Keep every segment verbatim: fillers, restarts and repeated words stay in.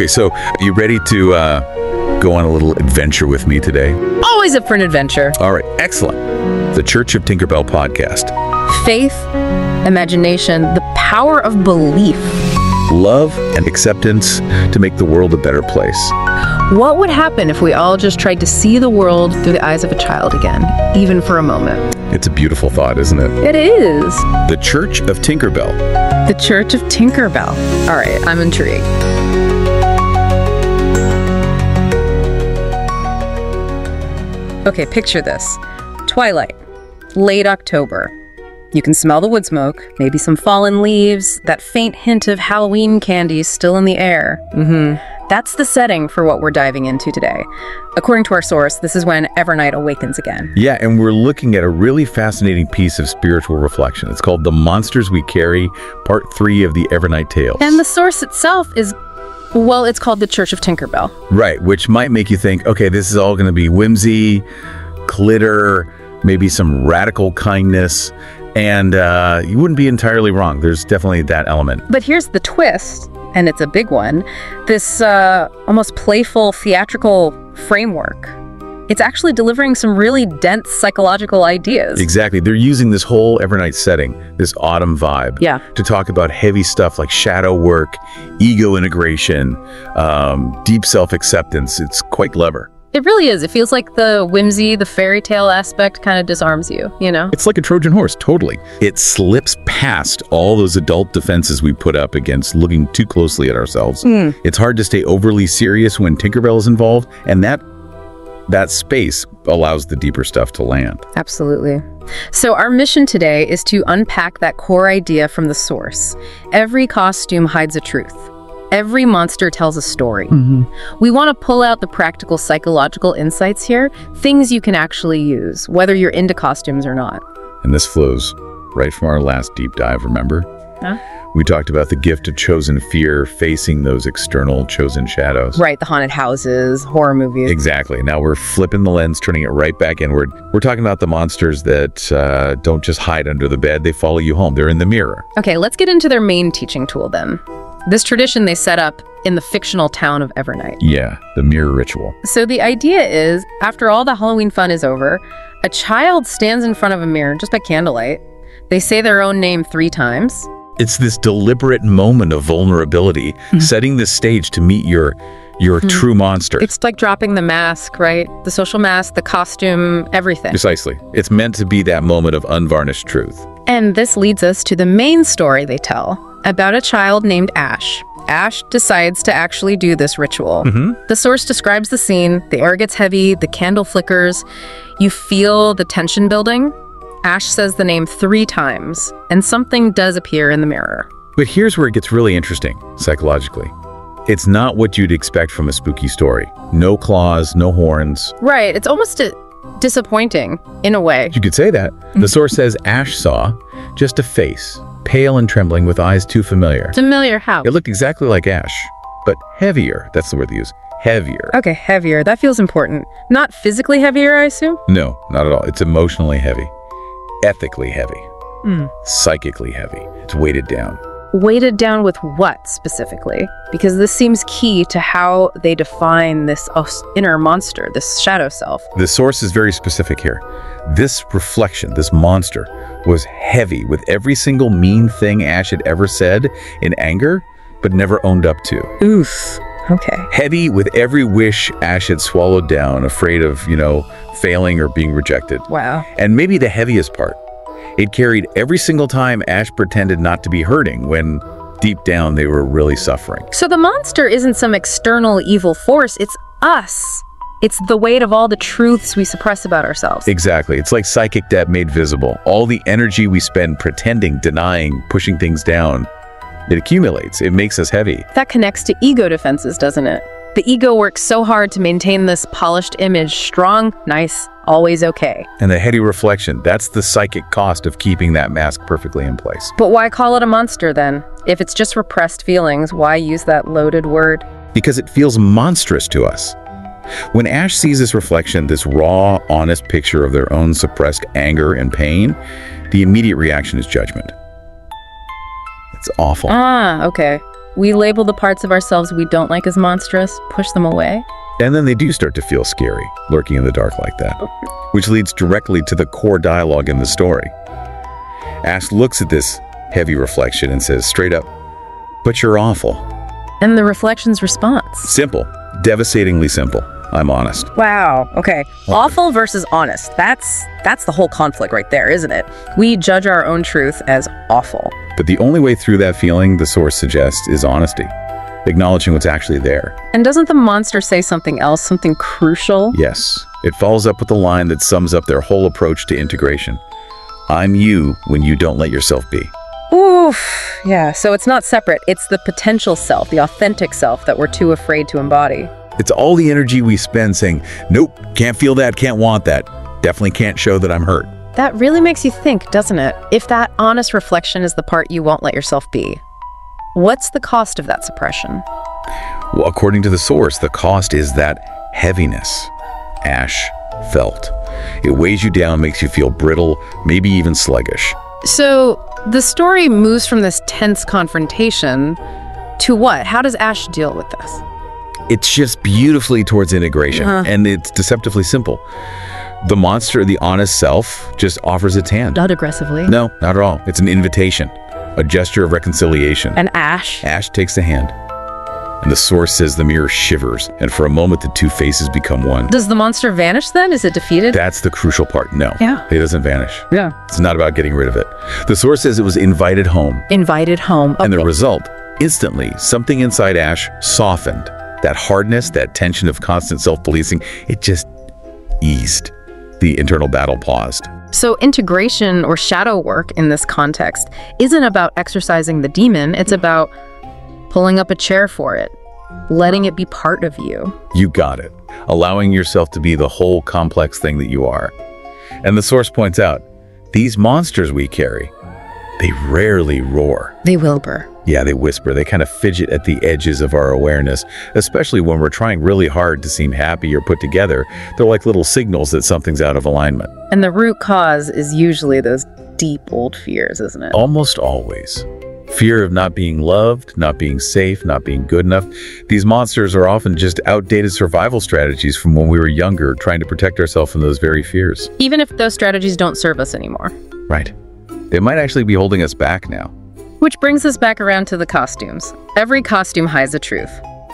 Okay, so are you ready to uh, go on a little adventure with me today? Always up for an adventure. All right, excellent. The Church of Tinkerbell podcast. Faith, imagination, the power of belief. Love and acceptance to make the world a better place. What would happen if we all just tried to see the world through the eyes of a child again, even for a moment? It's a beautiful thought, isn't it? It is. The Church of Tinkerbell. The Church of Tinkerbell. All right, I'm intrigued. Okay, picture this. Twilight. Late October. You can smell the wood smoke, maybe some fallen leaves, that faint hint of Halloween candy still in the air. Mm-hmm. That's the setting for what we're diving into today. According to our source, this is when Evernight awakens again. Yeah, and we're looking at a really fascinating piece of spiritual reflection. It's called The Monsters We Carry, Part three of the Evernight Tales. And the source itself is, well, it's called The Church of Tinkerbell. Right, which might make you think, okay, this is all going to be whimsy, glitter, maybe some radical kindness, and uh, you wouldn't be entirely wrong. There's definitely that element. But here's the twist, and it's a big one. This uh, almost playful theatrical framework. It's actually delivering some really dense psychological ideas. Exactly. They're using this whole Evernight setting, this autumn vibe, yeah. to talk about heavy stuff like shadow work, ego integration, um, deep self-acceptance. It's quite clever. It really is. It feels like the whimsy, the fairy tale aspect kind of disarms you, you know? It's like a Trojan horse, totally. It slips past all those adult defenses we put up against looking too closely at ourselves. Mm. It's hard to stay overly serious when Tinkerbell is involved, and that that space allows the deeper stuff to land. Absolutely. So our mission today is to unpack that core idea from the source. Every costume hides a truth. Every monster tells a story. Mm-hmm. We want to pull out the practical psychological insights here, things you can actually use, whether you're into costumes or not. And this flows right from our last deep dive, remember? Huh? We talked about the gift of chosen fear facing those external chosen shadows. Right, the haunted houses, horror movies. Exactly. Now we're flipping the lens, turning it right back inward. We're talking about the monsters that uh, don't just hide under the bed, they follow you home. They're in the mirror. Okay, let's get into their main teaching tool then. This tradition they set up in the fictional town of Evernight. Yeah, the mirror ritual. So the idea is, after all the Halloween fun is over, a child stands in front of a mirror just by candlelight. They say their own name three times. It's this deliberate moment of vulnerability, mm-hmm. setting the stage to meet your your mm-hmm. true monster. It's like dropping the mask, right? The social mask, the costume, everything. Precisely. It's meant to be that moment of unvarnished truth. And this leads us to the main story they tell, about a child named Ash. Ash decides to actually do this ritual. Mm-hmm. The source describes the scene. The air gets heavy, the candle flickers. You feel the tension building. Ash says the name three times, and something does appear in the mirror. But here's where it gets really interesting, psychologically. It's not what you'd expect from a spooky story. No claws, no horns. Right, it's almost a disappointing, in a way. You could say that. Mm-hmm. The source says Ash saw just a face, pale and trembling with eyes too familiar. Familiar how? It looked exactly like Ash, but heavier. That's the word they use. Heavier. Okay, heavier. That feels important. Not physically heavier, I assume? No, not at all. It's emotionally heavy. Ethically heavy. Mm. Psychically heavy. It's weighted down. Weighted down with what, specifically? Because this seems key to how they define this inner monster, this shadow self. The source is very specific here. This reflection, this monster, was heavy with every single mean thing Ash had ever said in anger, but never owned up to. Oof. Okay. Heavy with every wish Ash had swallowed down, afraid of, you know, failing or being rejected. Wow. And maybe the heaviest part, it carried every single time Ash pretended not to be hurting when deep down they were really suffering. So the monster isn't some external evil force, it's us. It's the weight of all the truths we suppress about ourselves. Exactly. It's like psychic debt made visible. All the energy we spend pretending, denying, pushing things down, it accumulates. It makes us heavy. That connects to ego defenses, doesn't it? The ego works so hard to maintain this polished image, strong, nice, always okay. And the heady reflection, that's the psychic cost of keeping that mask perfectly in place. But why call it a monster then? If it's just repressed feelings, why use that loaded word? Because it feels monstrous to us. When Ash sees this reflection, this raw, honest picture of their own suppressed anger and pain, the immediate reaction is judgment. It's awful. Ah, okay. We label the parts of ourselves we don't like as monstrous, push them away. And then they do start to feel scary, lurking in the dark like that, which leads directly to the core dialogue in the story. Ash looks at this heavy reflection and says straight up, "But you're awful." And the reflection's response. Simple. Devastatingly simple. I'm honest. Wow. Okay. Awful versus honest. That's that's the whole conflict right there, isn't it? We judge our own truth as awful. But the only way through that feeling, the source suggests, is honesty. Acknowledging what's actually there. And doesn't the monster say something else, something crucial? Yes. It follows up with a line that sums up their whole approach to integration. I'm you when you don't let yourself be. Oof. Yeah, so it's not separate. It's the potential self, the authentic self that we're too afraid to embody. It's all the energy we spend saying, nope, can't feel that, can't want that, definitely can't show that I'm hurt. That really makes you think, doesn't it? If that honest reflection is the part you won't let yourself be, what's the cost of that suppression? Well, according to the source, the cost is that heaviness Ash felt. It weighs you down, makes you feel brittle, maybe even sluggish. So the story moves from this tense confrontation to what? How does Ash deal with this? It shifts beautifully towards integration, Uh-huh. and it's deceptively simple. The monster, the honest self, just offers its hand. Not aggressively. No, not at all. It's an invitation, a gesture of reconciliation. And Ash? Ash takes the hand, and the source says the mirror shivers, and for a moment the two faces become one. Does the monster vanish then? Is it defeated? That's the crucial part. No, Yeah. it doesn't vanish. Yeah. It's not about getting rid of it. The source says it was invited home, Invited home. and the Okay. result, instantly, something inside Ash softened. That hardness, that tension of constant self-policing, it just eased. The internal battle paused. So integration or shadow work in this context isn't about exercising the demon. It's about pulling up a chair for it, letting it be part of you. You got it. Allowing yourself to be the whole complex thing that you are. And the source points out, these monsters we carry, they rarely roar. They whisper. Yeah, they whisper. They kind of fidget at the edges of our awareness, especially when we're trying really hard to seem happy or put together. They're like little signals that something's out of alignment. And the root cause is usually those deep old fears, isn't it? Almost always. Fear of not being loved, not being safe, not being good enough. These monsters are often just outdated survival strategies from when we were younger, trying to protect ourselves from those very fears. Even if those strategies don't serve us anymore. Right. They might actually be holding us back now. Which brings us back around to the costumes. Every costume hides a truth.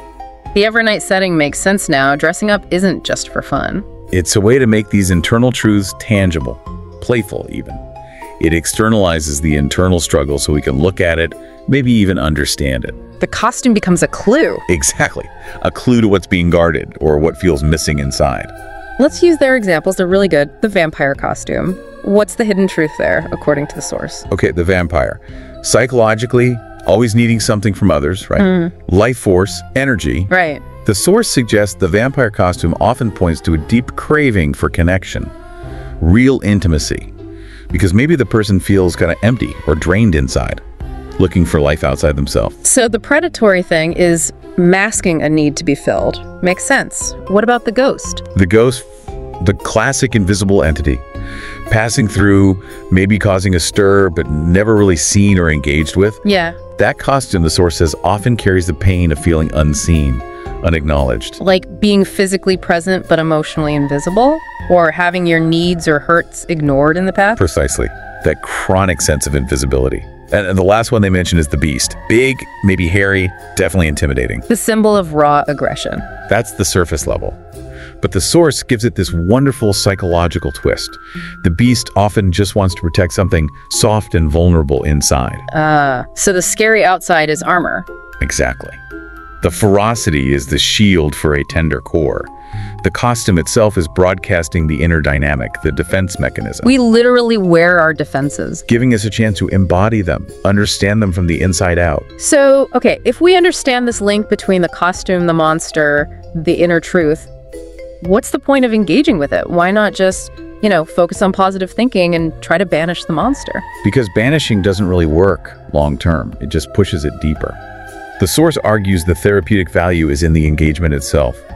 The Evernight setting makes sense now. Dressing up isn't just for fun. It's a way to make these internal truths tangible, playful even. It externalizes the internal struggle so we can look at it, maybe even understand it. The costume becomes a clue. Exactly. A clue to what's being guarded or what feels missing inside. Let's use their examples. They're really good. The vampire costume. What's the hidden truth there, according to the source? Okay, the vampire. Psychologically, always needing something from others, right? Mm. Life force, energy. Right. The source suggests the vampire costume often points to a deep craving for connection, real intimacy, because maybe the person feels kind of empty or drained inside, looking for life outside themselves. So the predatory thing is masking a need to be filled. Makes sense. What about the ghost? The ghost, the classic invisible entity, passing through, maybe causing a stir, but never really seen or engaged with. Yeah. That costume, the source says, often carries the pain of feeling unseen, unacknowledged. Like being physically present but emotionally invisible? Or having your needs or hurts ignored in the past? Precisely. That chronic sense of invisibility. And, and the last one they mention is the beast. Big, maybe hairy, definitely intimidating. The symbol of raw aggression. That's the surface level. But the source gives it this wonderful psychological twist. The beast often just wants to protect something soft and vulnerable inside. Uh, so the scary outside is armor. Exactly. The ferocity is the shield for a tender core. The costume itself is broadcasting the inner dynamic, the defense mechanism. We literally wear our defenses. Giving us a chance to embody them, understand them from the inside out. So, okay, if we understand this link between the costume, the monster, the inner truth, what's the point of engaging with it? Why not just, you know, focus on positive thinking and try to banish the monster? Because banishing doesn't really work long term. It just pushes it deeper. The source argues the therapeutic value is in the engagement itself.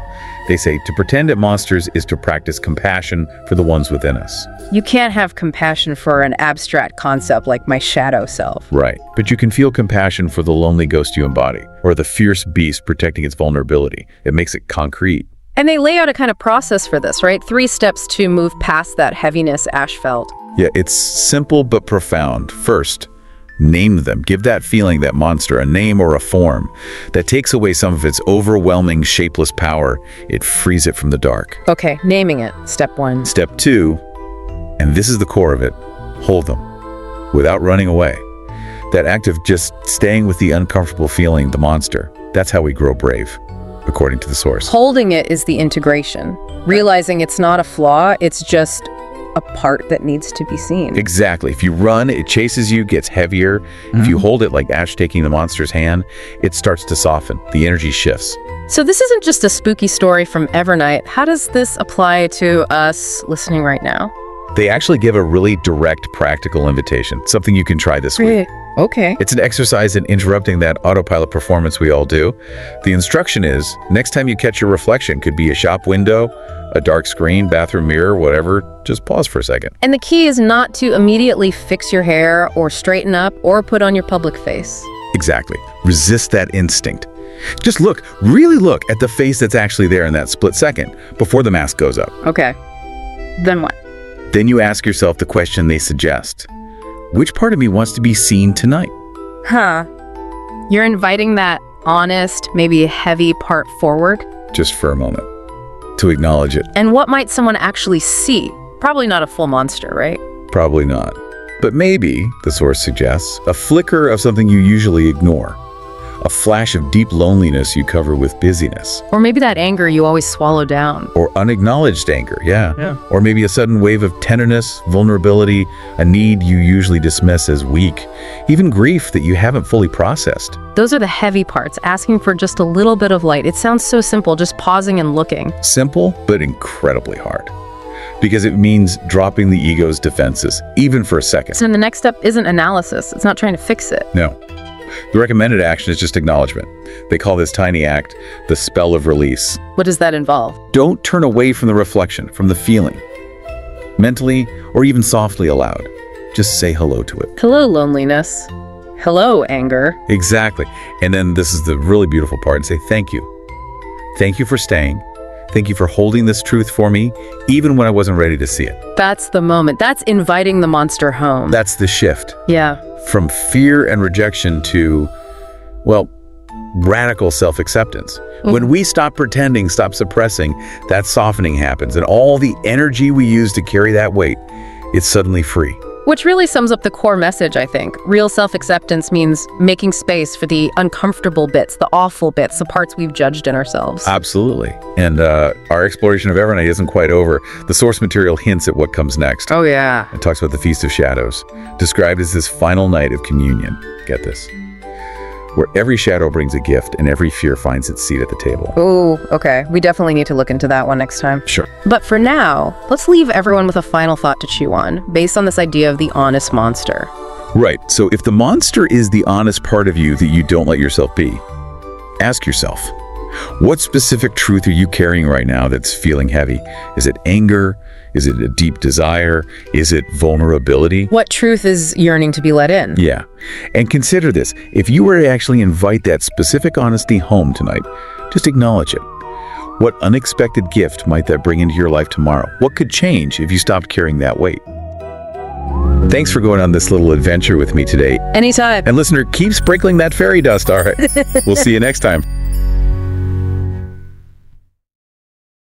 They say to pretend at monsters is to practice compassion for the ones within us. You can't have compassion for an abstract concept like my shadow self. Right. But you can feel compassion for the lonely ghost you embody, or the fierce beast protecting its vulnerability. It makes it concrete. And they lay out a kind of process for this, right? Three steps to move past that heaviness Ash felt. Yeah, it's simple but profound. First, name them. Give that feeling, that monster, a name or a form that takes away some of its overwhelming, shapeless power. It frees it from the dark. Okay, naming it. Step one. Step two, and this is the core of it, hold them without running away. That act of just staying with the uncomfortable feeling, the monster, that's how we grow brave, according to the source. Holding it is the integration. Realizing it's not a flaw, it's just a part that needs to be seen. Exactly. If you run, it chases you, gets heavier. Mm-hmm. If you hold it like Ash taking the monster's hand, it starts to soften. The energy shifts. So this isn't just a spooky story from Evernight. How does this apply to us listening right now? They actually give a really direct, practical invitation, something you can try this week. Okay. It's an exercise in interrupting that autopilot performance we all do. The instruction is, next time you catch your reflection, could be a shop window, a dark screen, bathroom mirror, whatever, just pause for a second. And the key is not to immediately fix your hair or straighten up or put on your public face. Exactly. Resist that instinct. Just look, really look at the face that's actually there in that split second before the mask goes up. Okay. Then what? Then you ask yourself the question they suggest. Which part of me wants to be seen tonight? Huh. You're inviting that honest, maybe heavy part forward? Just for a moment. To acknowledge it. And what might someone actually see? Probably not a full monster, right? Probably not. But maybe, the source suggests, a flicker of something you usually ignore. A flash of deep loneliness you cover with busyness. Or maybe that anger you always swallow down. Or unacknowledged anger, yeah. yeah. Or maybe a sudden wave of tenderness, vulnerability, a need you usually dismiss as weak. Even grief that you haven't fully processed. Those are the heavy parts, asking for just a little bit of light. It sounds so simple, just pausing and looking. Simple, but incredibly hard. Because it means dropping the ego's defenses, even for a second. So the next step isn't analysis. It's not trying to fix it. No. The recommended action is just acknowledgement. They call this tiny act the spell of release. What does that involve? Don't turn away from the reflection, from the feeling. Mentally or even softly aloud. Just say hello to it. Hello, loneliness. Hello, anger. Exactly. And then this is the really beautiful part, and say thank you. Thank you for staying. Thank you for holding this truth for me, even when I wasn't ready to see it. That's the moment. That's inviting the monster home. That's the shift. Yeah. From fear and rejection to, well, radical self-acceptance. Mm-hmm. When we stop pretending, stop suppressing, that softening happens, and all the energy we use to carry that weight, it's suddenly free. Which really sums up the core message, I think. Real self-acceptance means making space for the uncomfortable bits, the awful bits, the parts we've judged in ourselves. Absolutely. And uh, our exploration of Evernight isn't quite over. The source material hints at what comes next. Oh, yeah. It talks about the Feast of Shadows, described as this final night of communion. Get this. Where every shadow brings a gift and every fear finds its seat at the table. Oh, okay. We definitely need to look into that one next time. Sure. But for now, let's leave everyone with a final thought to chew on, based on this idea of the honest monster. Right. So if the monster is the honest part of you that you don't let yourself be, ask yourself, what specific truth are you carrying right now that's feeling heavy? Is it anger? Is it a deep desire? Is it vulnerability? What truth is yearning to be let in? Yeah. And consider this. If you were to actually invite that specific honesty home tonight, just acknowledge it. What unexpected gift might that bring into your life tomorrow? What could change if you stopped carrying that weight? Thanks for going on this little adventure with me today. Anytime. And listener, keep sprinkling that fairy dust, all right? We'll see you next time.